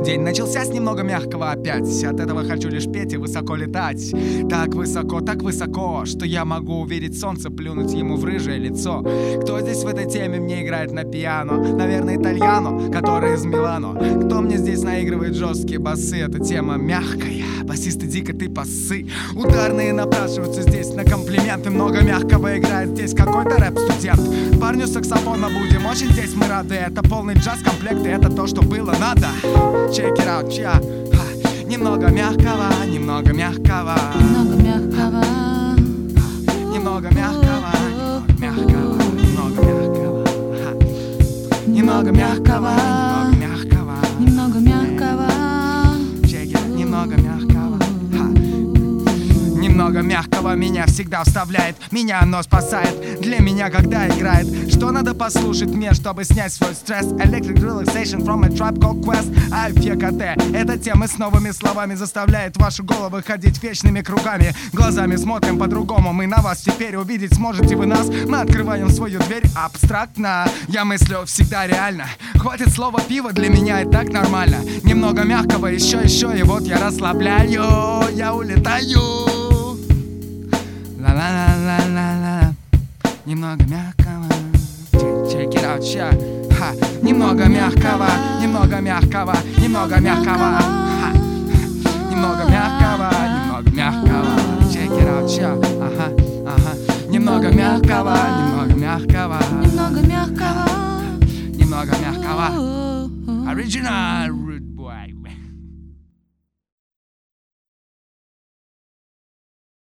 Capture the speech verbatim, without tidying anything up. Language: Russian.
День начался с немного мягкого опять. От этого хочу лишь петь и высоко летать. Так высоко, так высоко, что я могу увидеть солнце, плюнуть ему в рыжее лицо. Кто здесь в этой теме мне играет на пиано? Наверное, итальяно, который из Милано. Кто мне здесь наигрывает жесткие басы? Эта тема мягкая, басисты дико ты пасы. Ударные напрашиваются здесь на комплименты. Много мягкого играет здесь какой-то рэп-студент. Парню саксофона будем, очень здесь мы рады. Это полный джаз-комплект, и это то, что было надо. Check it out, yeah. Ха. Немного мягкого, немного мягкого, Немного мягкого, немного мягкого, немного мягкого, немного мягкого, ха. Немного мягкого, немного мягкого, немного мягкого. Check it, немного мягкого, ха. Немного мягкого меня всегда вставляет, меня оно спасает. Для меня когда играет, что надо послушать мне, чтобы снять свой стресс? Electric Relaxation from a Tribe Called Quest, Альфа КТ. Эта тема с новыми словами заставляет ваши головы ходить вечными кругами. Глазами смотрим по-другому, мы на вас теперь увидеть сможете вы нас. Мы открываем свою дверь абстрактно, я мыслю всегда реально. Хватит слова пива, для меня и так нормально. Немного мягкого, еще, еще, и вот я расслабляю, я улетаю. Ла-ла-ла-ла-ла-ла. Немного мягкого, check it out, yeah. Ха. Немного мягкого, немного мягкого, немного мягкого, ха. Немного мягкого, немного мягкого, check it out, yeah. Ага, ага. Немного мягкого, немного мягкого, Немного мягкого, немного мягкого. Original